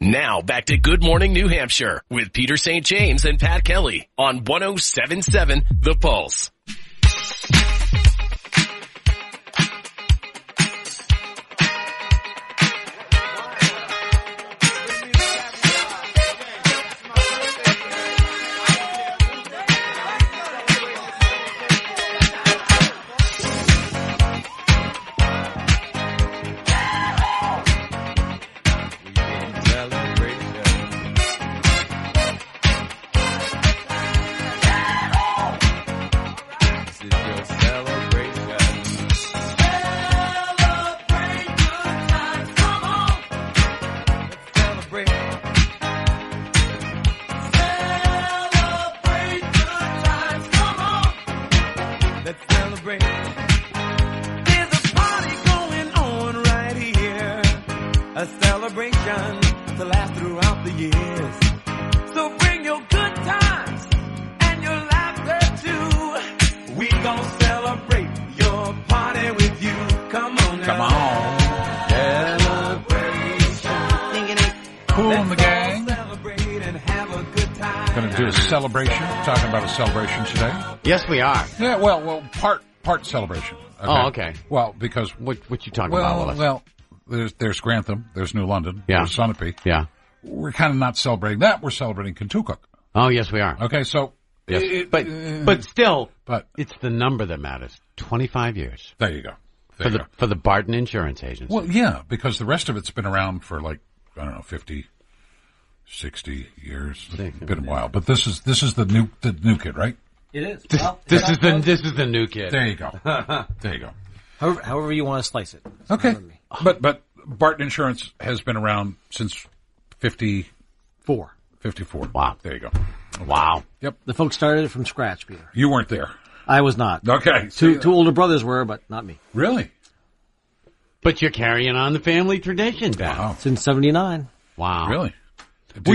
Now back to Good Morning New Hampshire with Peter St. James and Pat Kelly on 107.7 The Pulse. Talking about a celebration today. Yes, we are. Yeah, well, part celebration. Okay? Oh, okay. Well, because what you talking about, Willis? Well, there's Grantham, there's New London, there's Sunapee. Yeah. We're kind of not celebrating that. We're celebrating Kentucky. Oh, yes, we are. Okay, so yes. But still, it's the number that matters. 25 years. There you go. For the Barton Insurance Agency. Well, yeah, because the rest of it's been around for 50. 60 years. It's been a while, but this is the new kid, right? It is. This is the new kid. There you go. There you go. However you want to slice it. Okay. But Barton Insurance has been around since 54. Wow. There you go. Wow. Yep. The folks started it from scratch, Peter. You weren't there. I was not. Okay. Two older brothers were, but not me. Really? But you're carrying on the family tradition, Ben. Wow. Since 79. Wow. Really? Were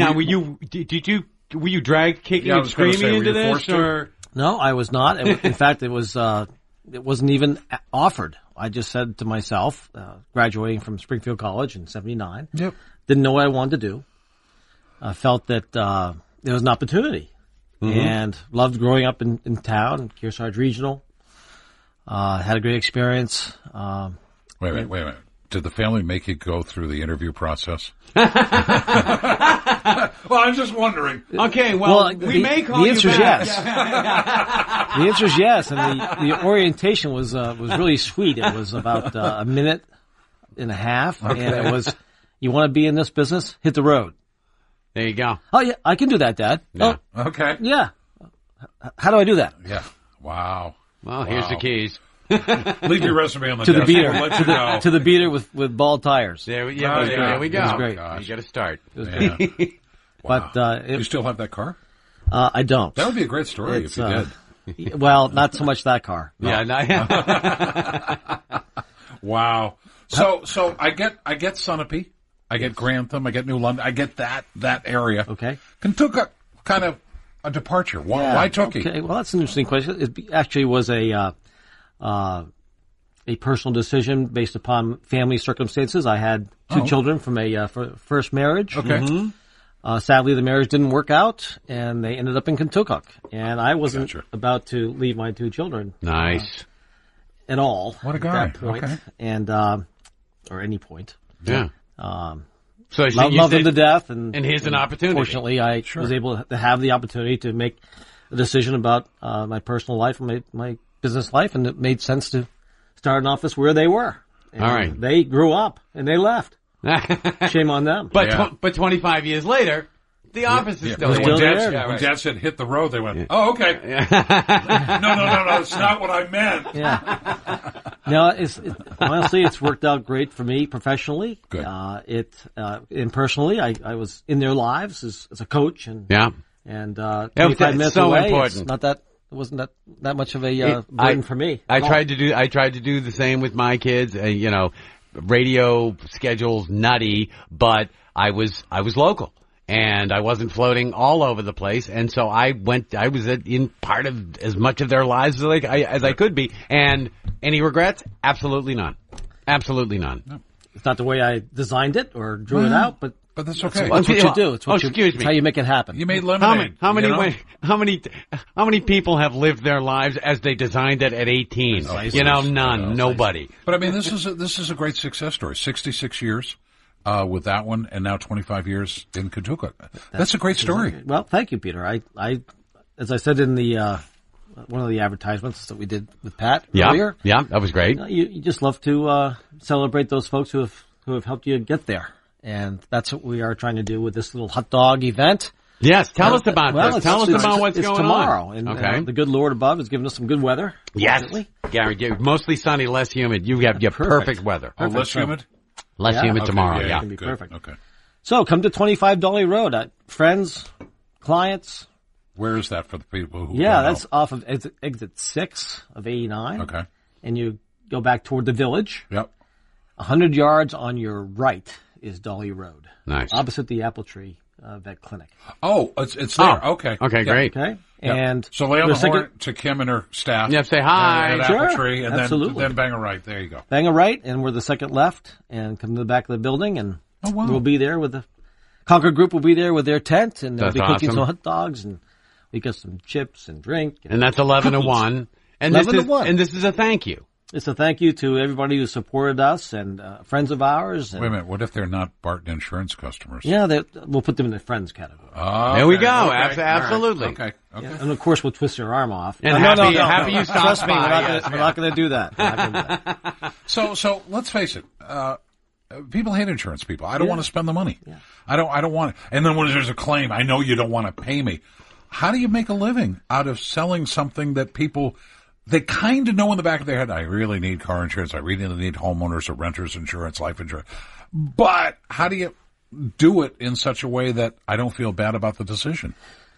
you dragged kicking and screaming into this, or? No, I was not. In fact, it wasn't even offered. I just said to myself, graduating from Springfield College in 79, didn't know what I wanted to do. I felt that there was an opportunity, and loved growing up in town, Kearsarge Regional. Had a great experience. Wait a minute. Did the family make you go through the interview process? Well, I'm just wondering. Okay, we may call you back. The answer is yes. The answer is yes, and the orientation was really sweet. It was about a minute and a half, and it was, you want to be in this business? Hit the road. There you go. Oh, yeah, I can do that, Dad. Yeah. Oh, okay. Yeah. How do I do that? Yeah. Wow. Well, here's the keys. Leave your resume on the to desk. The beater, to the beater with bald tires. There we go. It was great. You got to start. It was great. Wow. But do you still have that car? I don't. That would be a great story if you did. Well, not so much that car. No. Yeah. Wow. So I get Sunapee, I get Grantham, I get New London, I get that area. Okay. Kentucky, kind of a departure. Why Tookie? Okay. Well, that's an interesting question. It actually was a personal decision based upon family circumstances. I had two children from a first marriage. Okay. Mm-hmm. Sadly, the marriage didn't work out, and they ended up in Kentucky. And I wasn't about to leave my two children. Nice. At all. What a guy. At that point. Okay. And, or any point. Yeah. So love them to death. And here's an opportunity. Fortunately, I was able to have the opportunity to make a decision about my personal life and my business life, and it made sense to start an office where they were. And all right. They grew up, and they left. Shame on them. But 25 years later, the office is still there. When Dad said hit the road, they went, oh, okay. No, that's not what I meant. Yeah. No, honestly, it's worked out great for me professionally. Good. And personally, I was in their lives as a coach, and 25 minutes so away. Important. It wasn't that much of a burden for me. I tried to do the same with my kids. Radio schedule's nutty, but I was local. And I wasn't floating all over the place, and so I was in part of as much of their lives as I could be. And any regrets? Absolutely none. Absolutely none. It's not the way I designed it or drew it out, but But that's okay. That's what you do. It's what excuse it's me. how you make it happen. You made lemonade. How you know? many people have lived their lives as they designed it at 18? None. Nobody. But I mean, this is a great success story. 66 years with that one, and now 25 years in Cotuca. That's a great story. Well, thank you, Peter. I as I said in the one of the advertisements that we did with Pat earlier. Yeah, that was great. You just love to celebrate those folks who have helped you get there, and that's what we are trying to do with this little hot dog event. Yes, tell us about this. Tell us about what's going tomorrow. on. It's tomorrow, and the good Lord above has given us some good weather. Yes, Gary, mostly sunny, less humid. You have perfect weather. Oh, less humid? Less humid tomorrow. Yeah, it can be good. perfect. Okay. So come to 25 Dolly Road. Friends, clients. Where is that for the people who? Yeah, that's off of exit 6 of 89. Okay. And you go back toward the village. Yep. 100 yards on your right is Dolly Road. Nice. Opposite the Apple Tree Vet Clinic. Oh, it's there. Okay. Okay, great. Okay. Yep. And so lay on the horn to Kim and her staff. Yep, say hi. At Sure. Apple Tree, and Absolutely. then bang a right. There you go. Bang a right, and we're the second left, and come to the back of the building, and we'll be there with the Concord Group will be there with their tent, and they'll be cooking some hot dogs, and we got some chips and drink. And that's 11 to 1. And 11 to 1. And this is a thank you. It's a thank you to everybody who supported us and friends of ours. And Wait a minute. What if they're not Barton Insurance customers? yeah, we'll put them in the friends category. Okay. There we go. Okay. Absolutely. Okay. Okay. Yeah. And of course, we'll twist your arm off. And happy you stopped Trust me, by. we're not going to do that. We're not gonna do that. So let's face it. People hate insurance people. I don't want to spend the money. Yeah. I don't want it. And then when there's a claim, I know you don't want to pay me. How do you make a living out of selling something that people, they kind of know in the back of their head, I really need car insurance. I really need homeowners or renters insurance, life insurance. But how do you do it in such a way that I don't feel bad about the decision?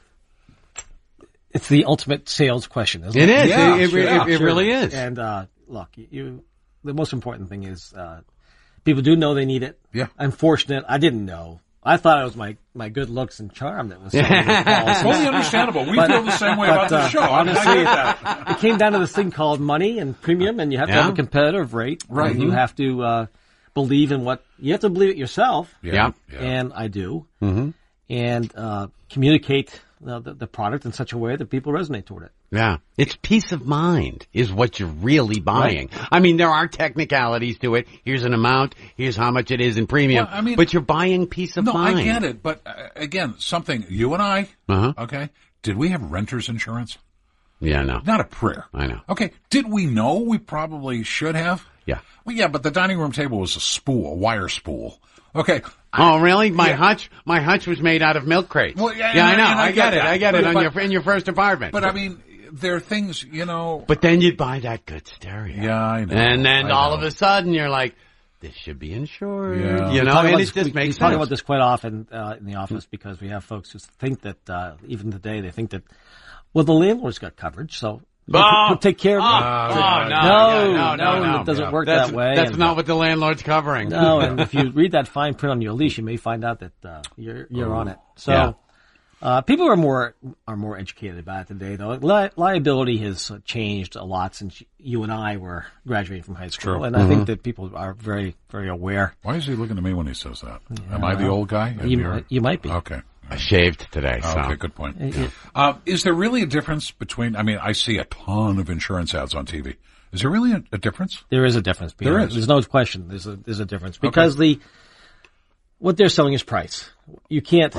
It's the ultimate sales question, isn't it? It is. Yeah, It really is. And look, the most important thing is people do know they need it. Yeah. I'm fortunate. I didn't know. I thought it was my good looks and charm that was selling the policies. Totally understandable. We feel the same way about the show. Honestly, that. it came down to this thing called money and premium, and you have to have a competitive rate. Right. And you have to believe in you have to believe it yourself. Yeah. And I do. Mm-hmm. And communicate the product in such a way that people resonate toward it. Yeah. It's peace of mind is what you're really buying. Right. I mean, there are technicalities to it. Here's an amount. Here's how much it is in premium. Well, I mean, but you're buying peace of mind. No, I get it. But again, something, you and I, okay, did we have renter's insurance? Yeah, no. Not a prayer. I know. Okay, did we know we probably should have? Yeah. Well, yeah, but the dining room table was a wire spool. Okay. Oh, really? My hutch was made out of milk crates. Well, I know. I get it. I get it in your first apartment. But I mean, there are things, But then you'd buy that good stereo. Yeah, I know. And then all of a sudden you're like, this should be insured. Yeah. And it just makes sense. We talk about this quite often in the office because we have folks who think that, even today, they think that, well, the landlord's got coverage, so we'll take care of it. No, it doesn't work that way. That's not what the landlord's covering. No, and if you read that fine print on your lease, you may find out that you're on it. So people are more educated about it today, though. Liability has changed a lot since you and I were graduating from high school, True. and I think that people are very, very aware. Why is he looking at me when he says that? Am I the old guy? You might be. Okay. I shaved today. So. Okay, good point. Is there really a difference between, I see a ton of insurance ads on TV. Is there really a difference? There is a difference. Peter. There is. There's no question. There's a difference because what they're selling is price. You can't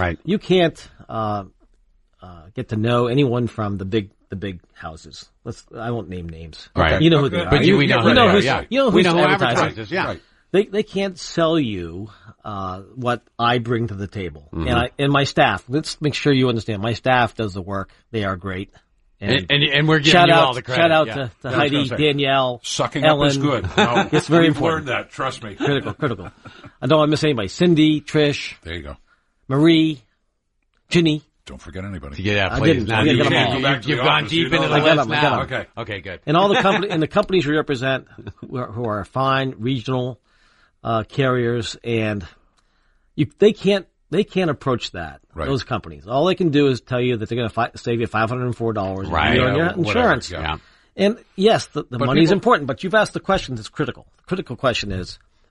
get to know anyone from the big houses. I won't name names. Right. You know who they are. But we know who they are. Yeah. You know we who's know who advertising. advertises. Yeah. Right. They can't sell you what I bring to the table. Mm-hmm. And my staff. Let's make sure you understand. My staff does the work. They are great. And we're giving you all the credit. Shout out to Heidi, Danielle, Sucking Ellen. up is good. No, It's very we've important. learned that. Trust me. Critical. I don't want to miss anybody. Cindy, Trish, There you go. Marie, Ginny. Don't forget anybody. Yeah, I please. didn't. Now I you didn't get 'em can't all. Go back to you've the gone office. deep You know into the that. I got list 'em, I got now. 'em. Okay. Okay, good. And all the companies we represent who are fine regional carriers, and they can't approach that. Right. Those companies, all they can do is tell you that they're going to save you $504 Right. a year on your Whatever. insurance. Yeah. And yes, the money is people- important, but you've asked the question that's critical. The critical question is,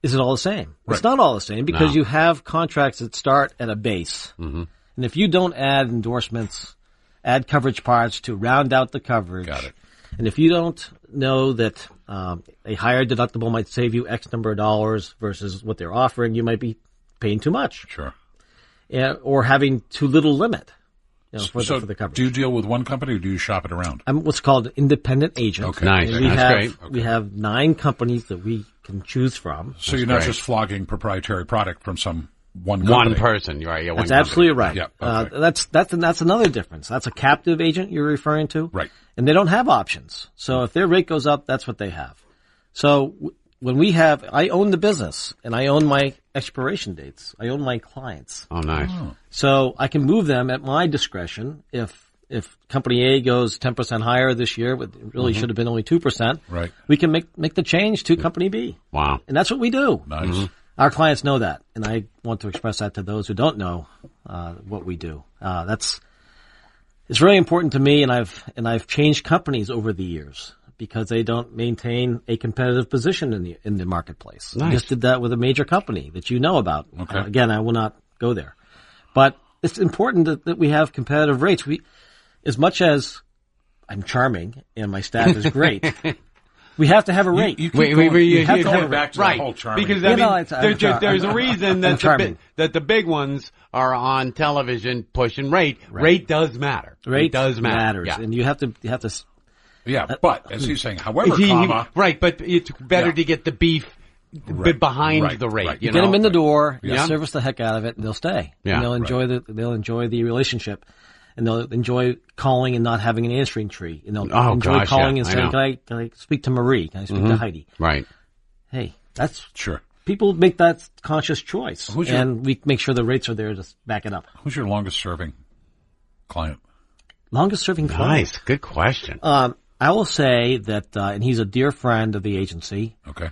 is it all the same? Right. It's not all the same because No. you have contracts that start at a base. Mm-hmm. And if you don't add endorsements, add coverage parts to round out the coverage. Got it. And if you don't know that a higher deductible might save you X number of dollars versus what they're offering, you might be paying too much. Sure. Or having too little limit for So the coverage. do you deal with one company or do you shop it around? I'm what's called an independent agent. Okay. Nice. And we That's have, great. We have 9 companies that we can choose from. So you're not great. just flogging proprietary product from some one company. One person, right? Yeah, one That's company. absolutely right. Yeah, okay. That's another difference. That's a captive agent you're referring to. Right. And they don't have options. So if their rate goes up, that's what they have. So when I own the business and I own my expiration dates. I own my clients. Oh, nice. So I can move them at my discretion if company A goes 10% higher this year, but it really should have been only 2%. Right. We can make the change to company B. Wow. And that's what we do. Nice. Our clients know that, and I want to express that to those who don't know what we do. It's really important to me, and I've changed companies over the years because they don't maintain a competitive position in the marketplace. Nice. I just did that with a major company that you know about. Okay. Again, I will not go there, but it's important that we have competitive rates. As much as I'm charming and my staff is great. We have to have a rate. You keep going back to right, the whole charming. because You know, it's- there's a reason that charming. that the big ones are on television pushing rate. Rate does matter. Rate It does matter. matters, Yeah. and you have to. Yeah, but as he's saying, however, Right, but it's better Yeah. to get the beef Right. behind Right. the rate. Right. You Get know? them in the door, Yeah. you service the heck out of it, and they'll stay. Yeah. And they'll enjoy the relationship, and they'll enjoy calling and not having an answering tree. And they'll enjoy gosh, calling yeah, and I saying, know. "Can I speak to Marie? Can I speak to Heidi?" Right. Hey, that's Sure. people make that conscious choice, Who's your- and we make sure the rates are there to back it up. Who's your longest serving client? Longest serving client. Nice. Good question. I will say that, and he's a dear friend of the agency, Okay.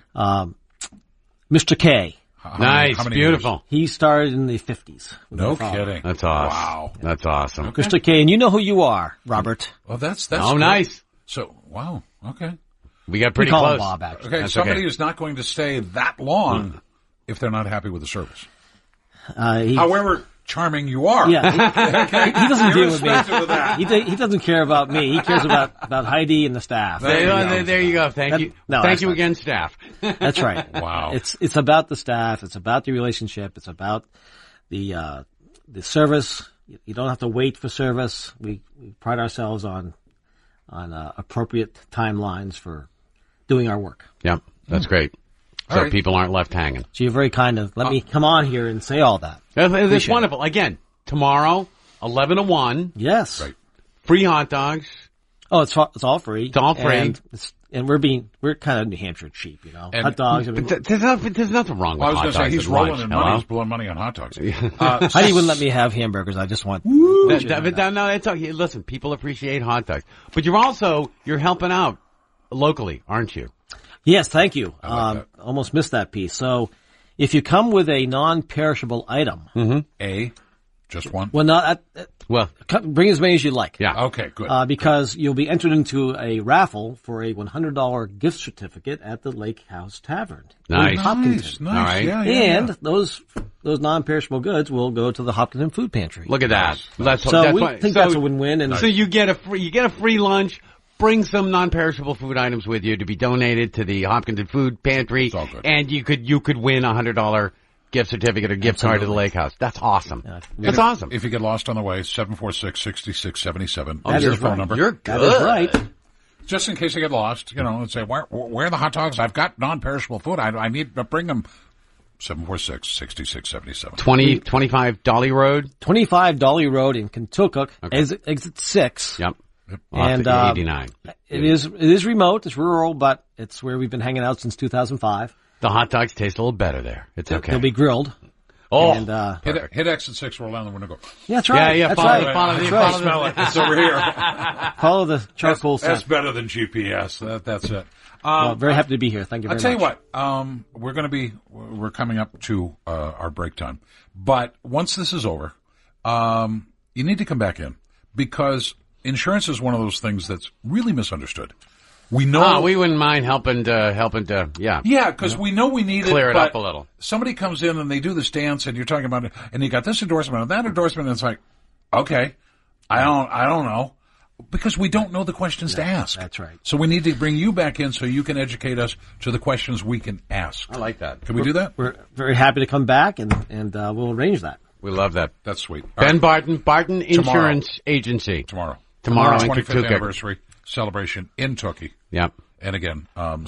Mr. K. How Nice. many Beautiful. He started in the 50s. with years? No my father. kidding. That's awesome. Wow. That's awesome. Okay. Mr. K, and you know who you are, Robert. Well, that's Oh, great. nice. So, wow. Okay. We got We pretty call close. him Bob, actually. Okay. That's Somebody okay. is not going to stay that long if they're not happy with the service. He- However charming you are. Yeah, he doesn't deal with me. Irrespective of that. He doesn't care about me. He cares about Heidi and the staff. There you go. Thank you. no, Thank that's you fine. again, staff. That's right. Wow. It's about the staff. It's about the relationship. It's about the service. You don't have to wait for service. We pride ourselves on appropriate timelines for doing our work. Yep. That's great. So All right. people aren't left hanging. So you're very kind of let me come on here and say all that. It's Appreciate wonderful. Again, tomorrow, 11 to 1, Yes. Right. free hot dogs. Oh, it's all free. It's all free. And we're kind of New Hampshire cheap, you know. And- Hot dogs. I mean, There's nothing wrong with Well, I was hot going to say, dogs he's at rolling lunch. in Hello? money. He's blowing money on hot dogs. Heidi wouldn't let me have hamburgers. I just want. No, it's okay. Listen, people appreciate hot dogs. But you're helping out locally, aren't you? Yes, thank you. like that. Almost missed that piece. So, if you come with a non-perishable item, Just one? well, not Well, bring as many as you like. yeah. Okay, good. Because you'll be entered into a raffle for a $100 gift certificate at the Lake House Tavern. Nice. in Hopkinton. Nice, nice. All right. Yeah, And yeah. those non-perishable goods will go to the Hopkinton Food Pantry. Look at that. That's So we why- think that's a win-win. And So you get a free lunch. Bring some non-perishable food items with you to be donated to the Hopkinton Food Pantry, It's all good. and you could win a $100 gift certificate or gift card to the Lake House. That's awesome. That's awesome. If you get lost on the way, 746-6677. That Is your is phone right. number. You're that good. is right. Just in case you get lost, and say, where are the hot dogs? I've got non-perishable food. I need to bring them. 746-6677. 25 Dolly Road. 25 Dolly Road in Kentucky, Okay. exit 6. Yep. And, Off the 89. It is remote, it's rural, but it's where we've been hanging out since 2005. The hot dogs taste a little better there. It's okay. They'll be grilled. oh, And, Hit exit 6, roll down the window, go. yeah, that's right. yeah, That's follow right. the- follow That's the- right. follow the- Smell it. It's over here. Follow the charcoal That's scent. better than GPS. That's it. Well, very happy to be here. Thank you I'll very tell much. you what, we're coming up to our break time. But once this is over, you need to come back in because insurance is one of those things that's really misunderstood. We know we wouldn't mind helping to Yeah, because we know we need clear it, it but up a little. somebody comes in and they do this dance, and you're talking about it, and you got this endorsement and that endorsement, and it's like, okay, I don't know, because we don't know the questions to ask. That's right. So we need to bring you back in so you can educate us to the questions we can ask. I like that. Can we do that? We're very happy to come back, and we'll arrange that. We love that. That's sweet. Ben Barton Insurance Agency. Tomorrow in 25th Katuka. anniversary celebration in Tookie. Yep. And again,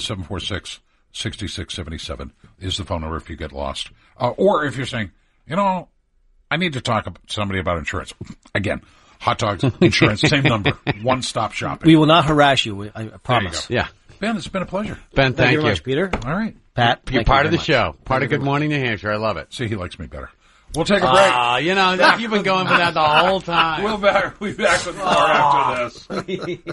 746-6677 is the phone number if you get lost. Or if you're saying, I need to talk to somebody about insurance. Again, Hot Dogs Insurance, same number, one-stop shopping. We will not harass you, I promise. Yeah. Ben, it's been a pleasure. Ben, thank you. Very much, Peter. All right. Pat, You're thank part you of the very show. Part of Good Morning New Hampshire. I love it. See, he likes me better. We'll take a break. You've been going for that the whole time. We'll be back with more after this.